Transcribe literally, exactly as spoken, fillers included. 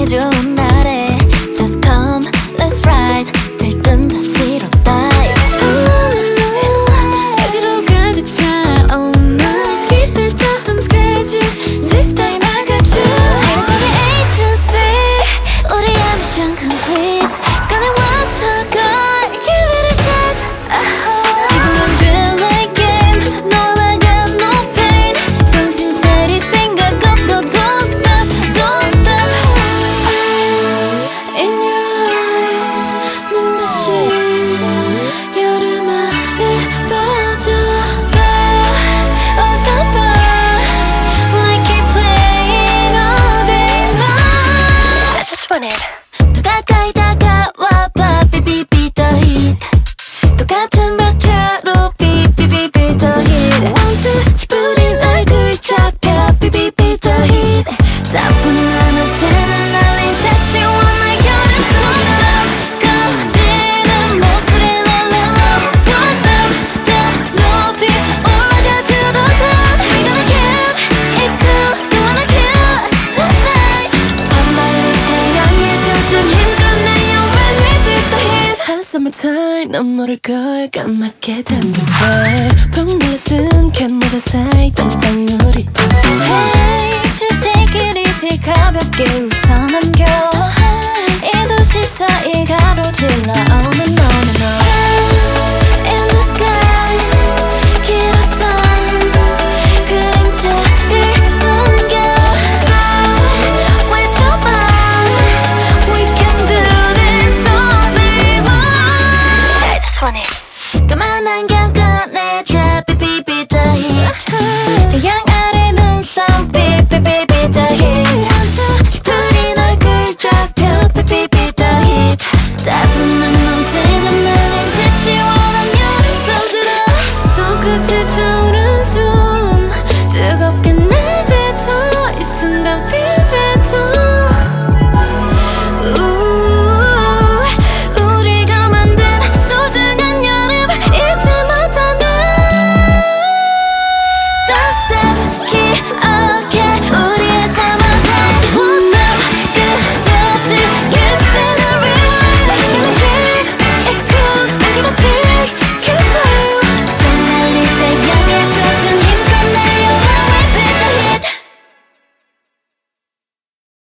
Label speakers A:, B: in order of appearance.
A: 좋은 날에 Just come, let's ride. 들뜬 더 싫어 die. 한눈으로 여기로 가득 차. Oh nice. Keep it time schedule. This time I got you. 하루 종일 A to Z. 우리의 mission complete. 꺼내 water girl. Give it a shot. 지금은 relay game. 너 나가 no pain. 정신 차릴 생각 없어. Don't stop, don't stop. In your eyes, 눈부신 여름 안에 빠져. 더 웃어봐. We keep playing all day long. I just want it. 더 가까이 다가와봐. Baby beat the heat. 똑같은 박자로 beat beat beat beat the heat. One two 지푸린 얼굴 잡혀 beat beat beat the heat. 따분한 어제는 날린 자신 원할 여름 손 꺼지는 목소리 let it low. Don't stop, don't 높이 올라가 to the top. We gonna keep it cool. You wanna kill tonight. 잔말리 태양에 젖은 힘껏 내요 when we beat the heat. 한 summertime 넌 모를걸 까맣게 잠든 걸 풍물러쓴 캔모자 사이 땅땅물이 둥둥. Hey, just take it easy. 가볍게 웃어 넘겨. 이 도시 사이 가로질러 on and on and on. In the sky 길었던 그림자를 숨겨. 외쳐봐. We can do this all day long. I just want it. 까만 안경 꺼내자. Beep beep beat the heat. 태양